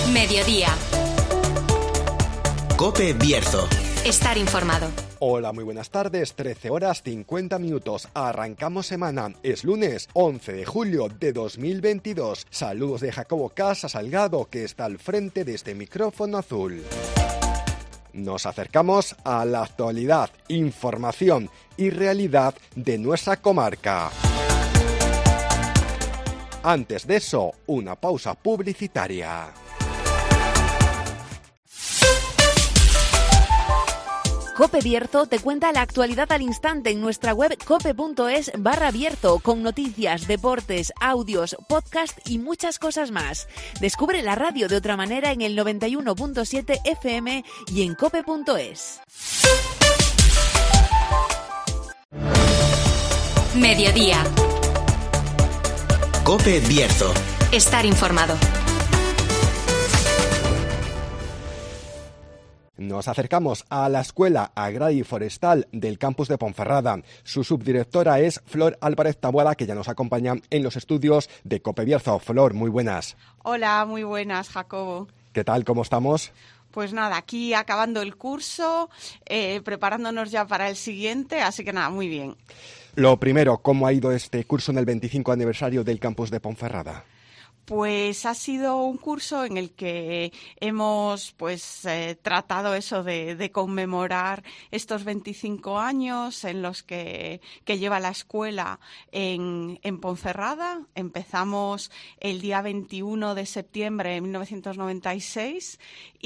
Mediodía. COPE Bierzo. Estar informado. Hola, muy buenas tardes, 13 horas 50 minutos. Arrancamos semana, es lunes 11 de julio de 2022. Saludos de Jacobo Casa Salgado, que está al frente de este micrófono azul. Nos acercamos a la actualidad, información y realidad de nuestra comarca. Antes de eso, una pausa publicitaria. COPE Bierzo te cuenta la actualidad al instante en nuestra web cope.es/Bierzo, con noticias, deportes, audios, podcast y muchas cosas más. Descubre la radio de otra manera en el 91.7 FM y en cope.es. Mediodía. COPE Bierzo. Estar informado. Nos acercamos a la Escuela Agraria y Forestal del campus de Ponferrada. Su subdirectora es Flor Álvarez Taboada, que ya nos acompaña en los estudios de COPE Bierzo. Flor, muy buenas. Hola, muy buenas, Jacobo. ¿Qué tal? ¿Cómo estamos? Pues nada, aquí acabando el curso, preparándonos ya para el siguiente, así que nada, muy bien. Lo primero, ¿cómo ha ido este curso en el 25 aniversario del campus de Ponferrada? Pues ha sido un curso en el que hemos tratado eso de conmemorar estos 25 años en los que lleva la escuela en Ponferrada. Empezamos el día 21 de septiembre de 1996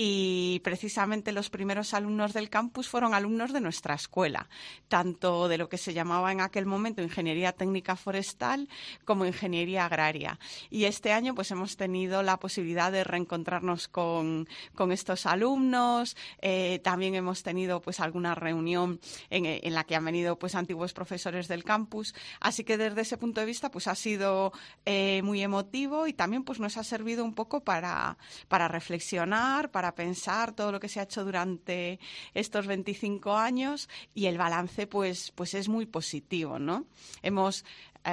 y precisamente los primeros alumnos del campus fueron alumnos de nuestra escuela, tanto de lo que se llamaba en aquel momento Ingeniería Técnica Forestal como Ingeniería Agraria. Y este año pues hemos tenido la posibilidad de reencontrarnos con estos alumnos. También hemos tenido pues alguna reunión en la que han venido pues antiguos profesores del campus. Así que desde ese punto de vista pues ha sido muy emotivo y también pues nos ha servido un poco para reflexionar, para pensar todo lo que se ha hecho durante estos 25 años y el balance pues es muy positivo, ¿no? Hemos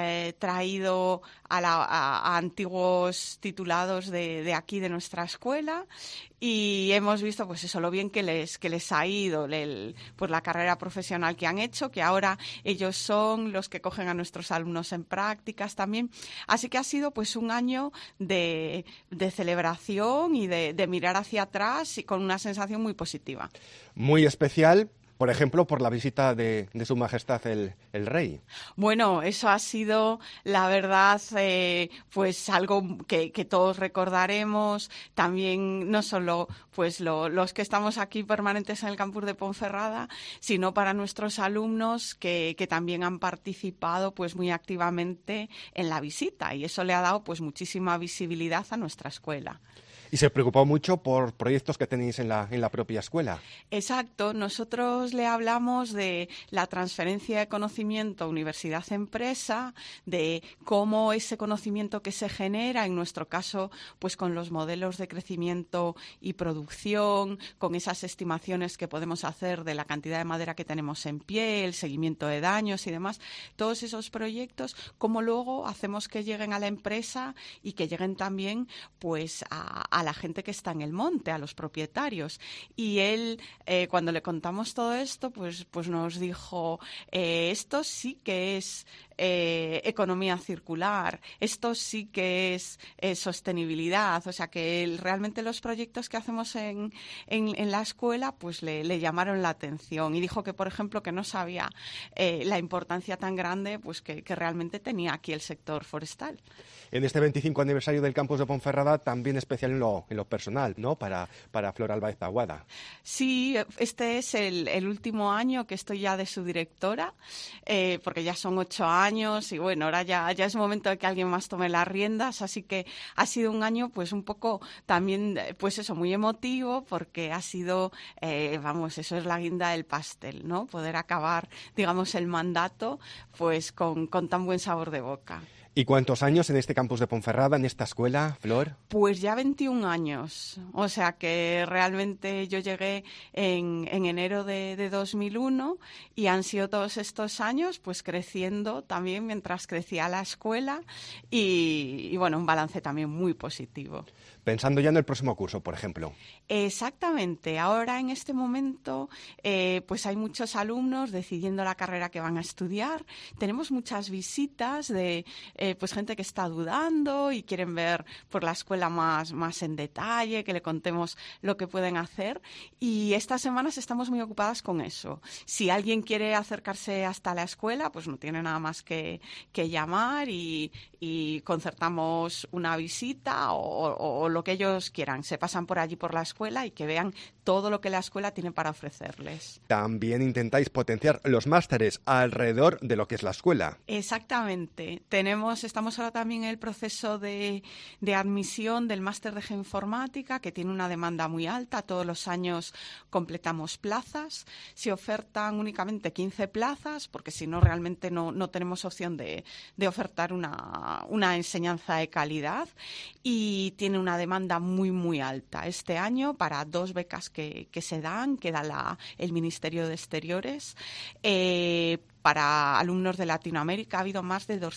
traído a antiguos titulados de aquí, de nuestra escuela, y hemos visto pues eso, lo bien que les ha ido pues la carrera profesional que han hecho, que ahora ellos son los que cogen a nuestros alumnos en prácticas también. Así que ha sido pues un año de celebración y de mirar hacia atrás y con una sensación muy positiva. Muy especial. Por ejemplo, por la visita de Su Majestad el Rey. Bueno, eso ha sido, la verdad, pues algo que todos recordaremos. También no solo pues los que estamos aquí permanentes en el campus de Ponferrada, sino para nuestros alumnos que también han participado pues muy activamente en la visita. Y eso le ha dado pues muchísima visibilidad a nuestra escuela. Y se preocupó mucho por proyectos que tenéis en la propia escuela. Exacto. Nosotros le hablamos de la transferencia de conocimiento universidad-empresa, de cómo ese conocimiento que se genera, en nuestro caso, pues con los modelos de crecimiento y producción, con esas estimaciones que podemos hacer de la cantidad de madera que tenemos en pie, el seguimiento de daños y demás, todos esos proyectos, cómo luego hacemos que lleguen a la empresa y que lleguen también pues a la gente que está en el monte, a los propietarios. Y él, cuando le contamos todo esto, pues nos dijo, esto sí que es economía circular, esto sí que es sostenibilidad. O sea que realmente los proyectos que hacemos en la escuela pues le llamaron la atención y dijo que, por ejemplo, que no sabía la importancia tan grande pues que realmente tenía aquí el sector forestal. En este 25 aniversario del campus de Ponferrada, también especial en lo personal, ¿no? Para Flor Álvarez Taboada. Sí, este es el último año que estoy ya de su directora, porque ya son 8 años y bueno, ahora ya es momento de que alguien más tome las riendas, así que ha sido un año pues un poco también pues eso, muy emotivo, porque ha sido, eso es la guinda del pastel, ¿no? Poder acabar, digamos, el mandato pues con tan buen sabor de boca. ¿Y cuántos años en este campus de Ponferrada, en esta escuela, Flor? Pues ya 21 años. O sea que realmente yo llegué en enero de 2001 y han sido todos estos años pues creciendo también mientras crecía la escuela y bueno, un balance también muy positivo. Pensando ya en el próximo curso, por ejemplo. Exactamente. Ahora, en este momento, pues hay muchos alumnos decidiendo la carrera que van a estudiar. Tenemos muchas visitas de pues gente que está dudando y quieren ver por la escuela más en detalle, que le contemos lo que pueden hacer. Y estas semanas estamos muy ocupadas con eso. Si alguien quiere acercarse hasta la escuela, pues no tiene nada más que llamar y concertamos una visita o lo que ellos quieran. Se pasan por allí por la escuela y que vean todo lo que la escuela tiene para ofrecerles. También intentáis potenciar los másteres alrededor de lo que es la escuela. Exactamente. Estamos ahora también en el proceso de admisión del máster de geoinformática, que tiene una demanda muy alta. Todos los años completamos plazas. Se ofertan únicamente 15 plazas, porque si no, realmente no tenemos opción de ofertar una enseñanza de calidad, y tiene una demanda muy, muy alta. Este año, para 2 becas que se dan, que da el Ministerio de Exteriores, para alumnos de Latinoamérica ha habido más de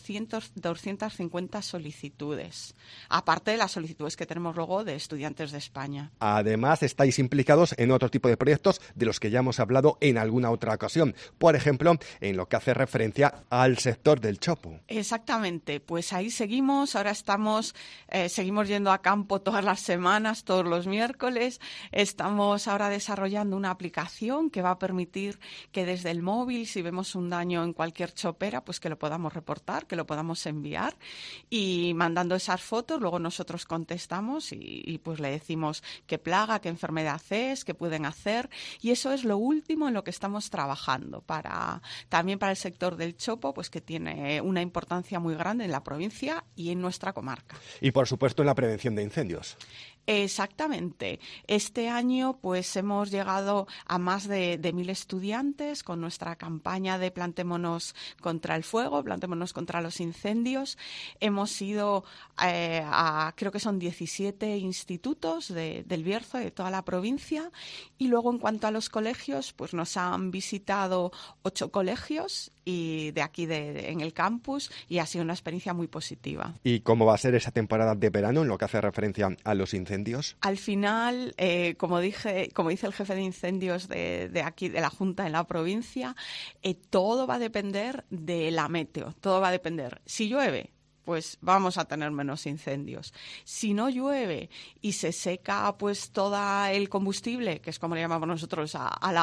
250 solicitudes, aparte de las solicitudes que tenemos luego de estudiantes de España. Además, estáis implicados en otro tipo de proyectos de los que ya hemos hablado en alguna otra ocasión. Por ejemplo, en lo que hace referencia al sector del chopo. Exactamente, pues ahí seguimos. Ahora seguimos yendo a campo todas las semanas, todos los miércoles. Estamos ahora desarrollando una aplicación que va a permitir que desde el móvil, si vemos un daño en cualquier chopera, pues que lo podamos reportar, que lo podamos enviar, y mandando esas fotos luego nosotros contestamos y pues le decimos qué plaga, qué enfermedad es, qué pueden hacer, y eso es lo último en lo que estamos trabajando también para el sector del chopo, pues que tiene una importancia muy grande en la provincia y en nuestra comarca. Y por supuesto en la prevención de incendios. Exactamente. Este año pues hemos llegado a más de 1.000 estudiantes con nuestra campaña de plantémonos contra el fuego, plantémonos contra los incendios. Hemos ido creo que son 17 institutos del Bierzo, de toda la provincia, y luego en cuanto a los colegios, pues nos han visitado 8 colegios y de aquí en el campus, y ha sido una experiencia muy positiva. ¿Y cómo va a ser esa temporada de verano en lo que hace referencia a los incendios? Al final, como dice el jefe de incendios de aquí, de la Junta en la provincia, todo va a depender de la meteo, todo va a depender. Si llueve, pues vamos a tener menos incendios. Si no llueve y se seca pues todo el combustible, que es como le llamamos nosotros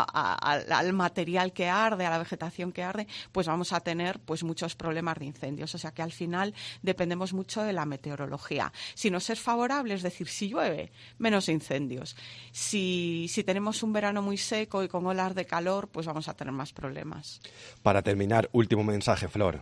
al material que arde, a la vegetación que arde, pues vamos a tener pues muchos problemas de incendios. O sea que al final dependemos mucho de la meteorología. Si nos es favorable, es decir, si llueve, menos incendios. Si tenemos un verano muy seco y con olas de calor, pues vamos a tener más problemas. Para terminar, último mensaje, Flor.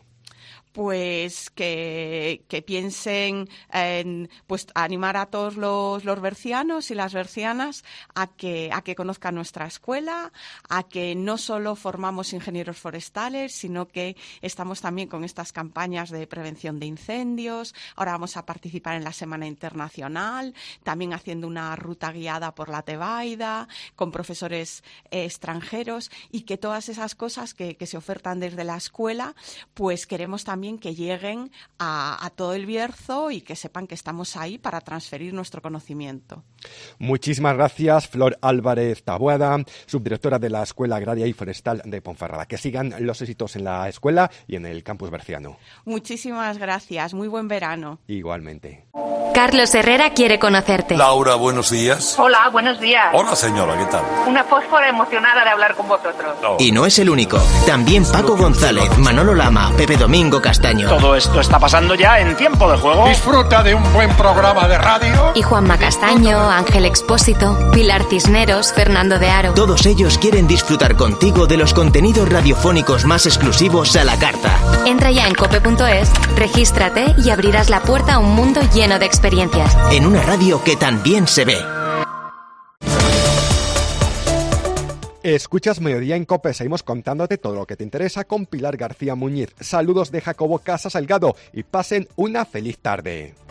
Pues que piensen en pues animar a todos los bercianos y las bercianas a que conozcan nuestra escuela, a que no solo formamos ingenieros forestales, sino que estamos también con estas campañas de prevención de incendios. Ahora vamos a participar en la Semana Internacional, también haciendo una ruta guiada por la Tebaida, con profesores extranjeros, y que todas esas cosas que se ofertan desde la escuela, pues queremos también que lleguen a todo el Bierzo y que sepan que estamos ahí para transferir nuestro conocimiento. Muchísimas gracias, Flor Álvarez Taboada, subdirectora de la Escuela Agraria y Forestal de Ponferrada. Que sigan los éxitos en la escuela y en el campus berciano. Muchísimas gracias, muy buen verano. Igualmente. Carlos Herrera quiere conocerte. Laura, buenos días. Hola, buenos días. Hola, señora, ¿qué tal? Una fósfora emocionada de hablar con vosotros. Oh. Y no es el único. También Paco González, Manolo Lama, Pepe Domingo Castaño. Todo esto está pasando ya en Tiempo de Juego. Disfruta de un buen programa de radio. Y Juanma Castaño, Ángel Expósito, Pilar Cisneros, Fernando de Aro. Todos ellos quieren disfrutar contigo de los contenidos radiofónicos más exclusivos a la carta. Entra ya en cope.es, regístrate y abrirás la puerta a un mundo lleno de experiencias. En una radio que también se ve. Escuchas Mediodía en COPE, seguimos contándote todo lo que te interesa con Pilar García Muñiz. Saludos de Jacobo Casa Salgado y pasen una feliz tarde.